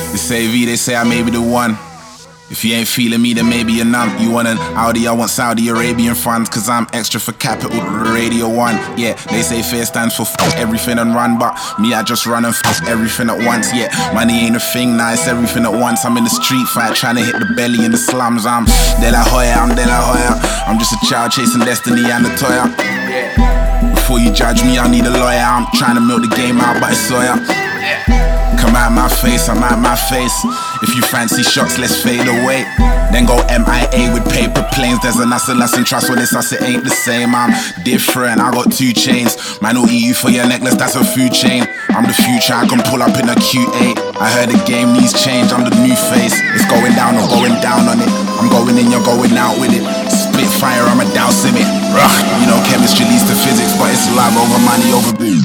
They say V, they say I may be the one. If you ain't feeling me, then maybe you're numb. You want an Audi, I want Saudi Arabian funds, cause I'm extra for capital, Radio 1. Yeah, they say fear stands for everything and run, but me, I just run and everything at once. Yeah, money ain't a thing, nah, it's everything at once. I'm in the street fight, trying to hit the belly in the slums. I'm De La Hoya, I'm De La Hoya. I'm just a child chasing destiny and a toya. Before you judge me, I need a lawyer. I'm trying to milk the game out, but it's soya. Come out my face, I'm out my face. If you fancy shots, let's fade away. Then go MIA with paper planes. There's an hustle, and trust when it's us, it ain't the same. I'm different, I got 2 chains. Man will eat you for your necklace, that's a food chain. I'm the future, I can pull up in a Q8. I heard the game needs change, I'm the new face. It's going down or going down on it. I'm going in, you're going out with it. Spit fire, I'm a dousing it. You know chemistry leads to physics, but it's love over money over boom.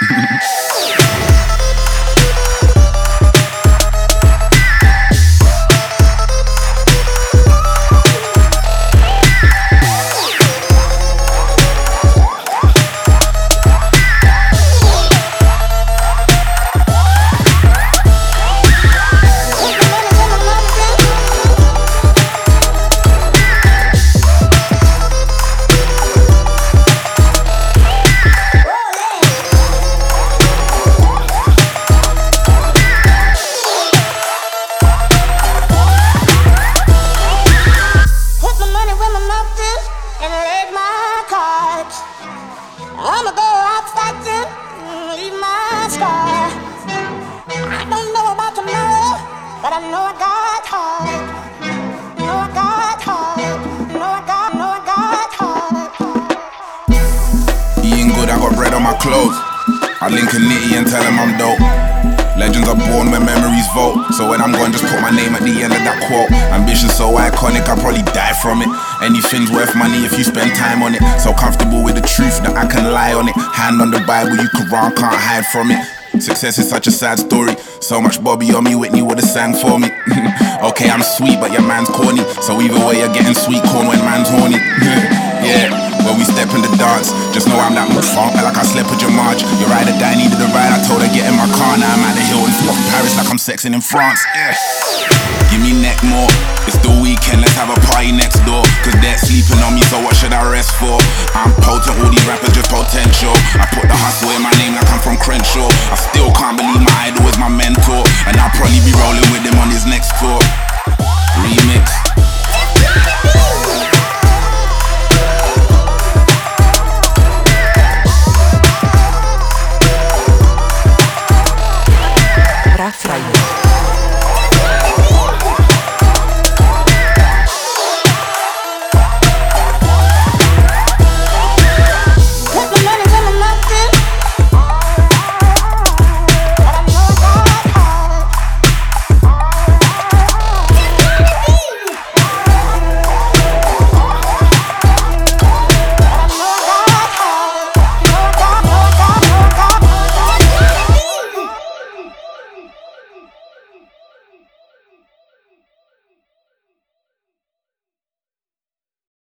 I'ma go out fighting, leave my scar. I don't know about tomorrow, but I know I got hard. Know I got hard. Know I got hard. Eating good, I got bread on my clothes. I link a nitty and tell him I'm dope. Legends are born when memories vote. So when I'm gone, just put my name at the end of that quote. Ambition so iconic, I'll probably die from it. Anything's worth money if you spend time on it. So comfortable with the truth that I can lie on it. Hand on the Bible, you can run, can't hide from it. Success is such a sad story. So much Bobby on me, Whitney would've sang for me. Okay, I'm sweet, but your man's corny. So either way, you're getting sweet corn when man's horny. Yeah, when we step in the dance, just know I'm that funk, like I slept with your Marge. Your ride or die needed a ride, I told her get in my car. Now I'm at the Hilton, fucking Paris like I'm sexing in France. Yeah. Give me neck more, it's the weekend, let's have a party next door. Cause they're sleeping on me, so what should I rest for? I'm potent, all these rappers just potential. I put the hustle in my name like I'm from Crenshaw. I still can't believe my idol is my mentor. And I'll probably